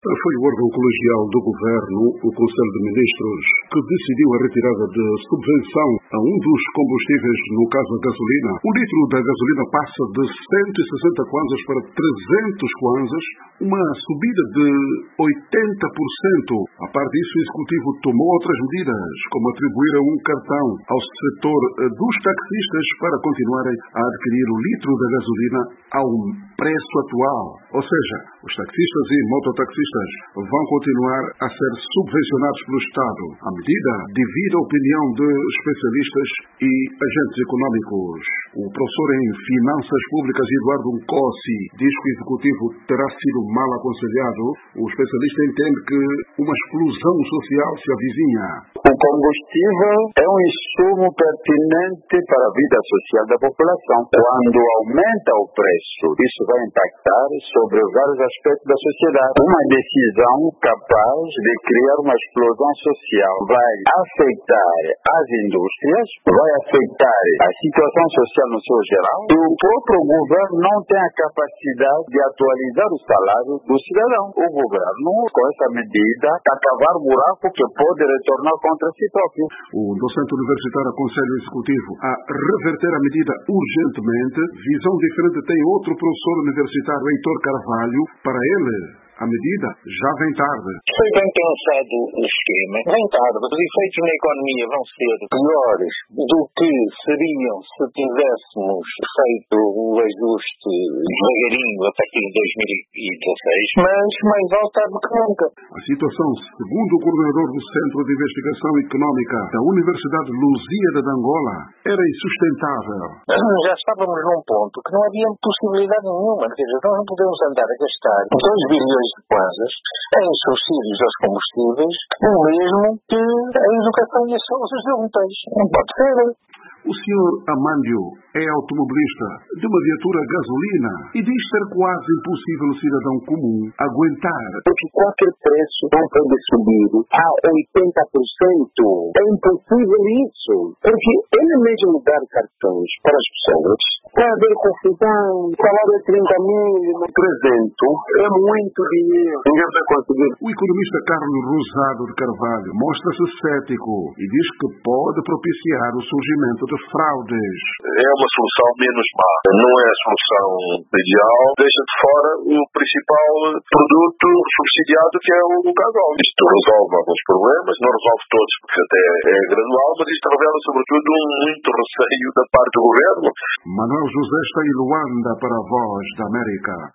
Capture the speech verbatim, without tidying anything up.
Foi o órgão colegial do Governo, o Conselho de Ministros, que decidiu a retirada de subvenção a um dos combustíveis, no caso a gasolina. O litro da gasolina passa de cento e sessenta kwanzas para trezentos kwanzas, uma subida de oitenta por cento. A par disso, o Executivo tomou outras medidas, como atribuir um cartão ao setor dos taxistas para continuarem a adquirir o litro da gasolina ao preço atual. Ou seja, os taxistas e mototaxistas vão continuar a ser subvencionados pelo Estado. A medida divide a opinião de especialistas e agentes econômicos. O professor em Finanças Públicas, Eduardo Nkosi, diz que o Executivo terá sido mal aconselhado. O especialista entende que uma explosão social se avizinha. O combustível é um insumo pertinente para a vida social da população. Quando aumenta o preço, isso vai impactar sobre vários aspectos da sociedade. Uma decisão capaz de criar uma explosão social vai afetar as indústrias, vai afetar a situação social no seu geral, e o próprio governo não tem a capacidade de atualizar o salário do cidadão. O governo, com essa medida, está a cavar buraco que pode retornar contra si próprio. O docente universitário aconselha o Executivo a reverter a medida urgentemente. Visão diferente tem outro professor universitário, Heitor Carvalho. Para ele, a medida já vem tarde. Foi bem pensado o esquema. Vem tarde. Os efeitos na economia vão ser piores do que seriam se tivéssemos feito o ajuste devagarinho a partir de dois mil e dezasseis, mas mais alto tarde que nunca. A situação, segundo o coordenador do Centro de Investigação Económica da Universidade Lusíada de Angola, era insustentável. Já estávamos num ponto que não havia possibilidade nenhuma. Quer dizer, nós não podemos andar a gastar dois bilhões de kwanzas em subsídios aos combustíveis, o mesmo que a educação e a saúde juntas. Não pode ser. O senhor Amandio é automobilista de uma viatura a gasolina e diz ser quase impossível o cidadão comum aguentar. Porque qualquer preço não pode subir a oitenta por cento. É impossível isso. Porque ele mesmo dar cartões para as pessoas vai haver confusão. O salário é trinta mil, no presente é muito dinheiro. Ninguém vai conseguir. O economista Carlos Rosado de Carvalho mostra-se cético e diz que pode propiciar o surgimento de fraudes. É uma solução menos má. Não é a solução ideal. Deixa de fora o principal produto subsidiado, que é o gasóleo. Isto resolve alguns problemas, não resolve todos, porque até é gradual, mas isto revela sobretudo um muito receio da parte do governo. Manuel José está em Luanda para a Voz da América.